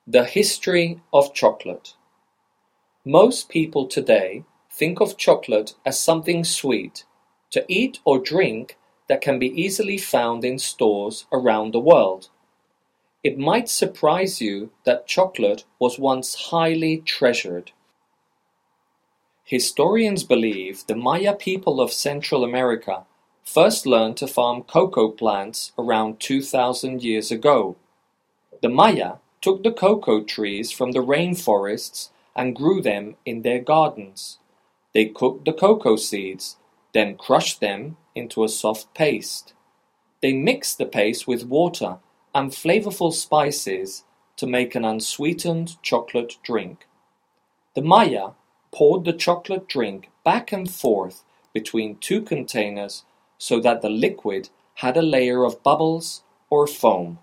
The history of chocolate. Most people today think of chocolate as something sweet, to eat or drink that can be easily found in stores around the world. It might surprise you that chocolate was once highly treasured. Historians believe the Maya people of Central America first learned to farm cocoa plants around 2,000 years ago. The Maya took the cocoa trees from the rainforests and grew them in their gardens. They cooked the cocoa seeds, then crushed them into a soft paste. They mixed the paste with water and flavorful spices to make an unsweetened chocolate drink. The Maya poured the chocolate drink back and forth between two containers so that the liquid had a layer of bubbles or foam.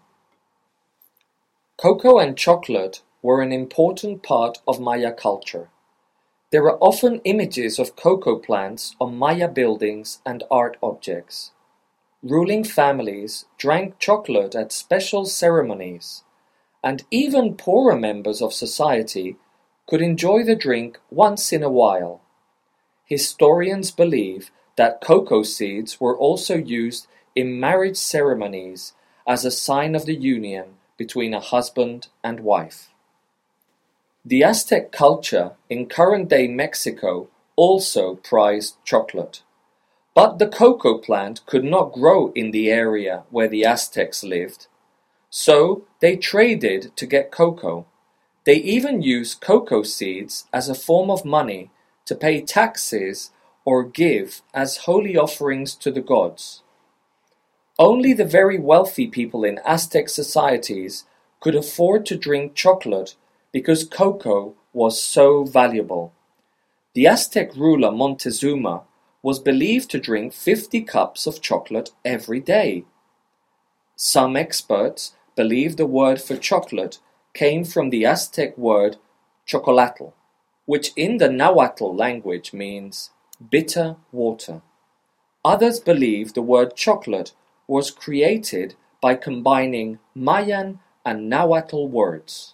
Cocoa and chocolate were an important part of Maya culture. There are often images of cocoa plants on Maya buildings and art objects. Ruling families drank chocolate at special ceremonies, and even poorer members of society could enjoy the drink once in a while. Historians believe that cocoa seeds were also used in marriage ceremonies as a sign of the union between a husband and wife. The Aztec culture in current-day Mexico also prized chocolate. But the cocoa plant could not grow in the area where the Aztecs lived, so they traded to get cocoa. They even used cocoa seeds as a form of money to pay taxes or give as holy offerings to the gods. Only the very wealthy people in Aztec societies could afford to drink chocolate because cocoa was so valuable. The Aztec ruler Montezuma was believed to drink 50 cups of chocolate every day. Some experts believe the word for chocolate came from the Aztec word chocolatl, which in the Nahuatl language means bitter water. Others believe the word chocolate was created by combining Mayan and Nahuatl words.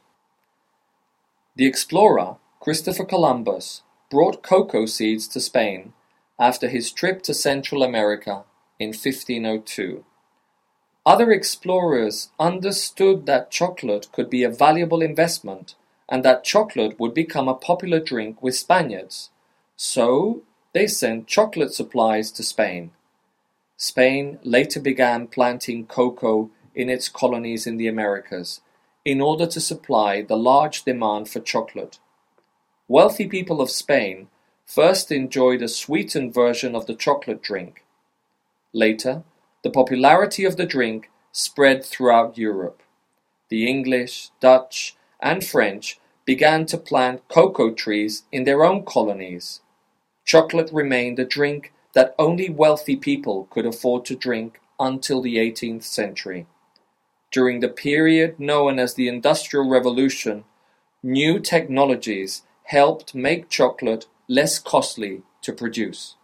The explorer Christopher Columbus brought cocoa seeds to Spain after his trip to Central America in 1502. Other explorers understood that chocolate could be a valuable investment and that chocolate would become a popular drink with Spaniards, so they sent chocolate supplies to Spain. Spain later began planting cocoa in its colonies in the Americas in order to supply the large demand for chocolate. Wealthy people of Spain first enjoyed a sweetened version of the chocolate drink. Later, the popularity of the drink spread throughout Europe. The English, Dutch, and French began to plant cocoa trees in their own colonies. Chocolate remained a drink that only wealthy people could afford to drink until the 18th century. During the period known as the Industrial Revolution, new technologies helped make chocolate less costly to produce.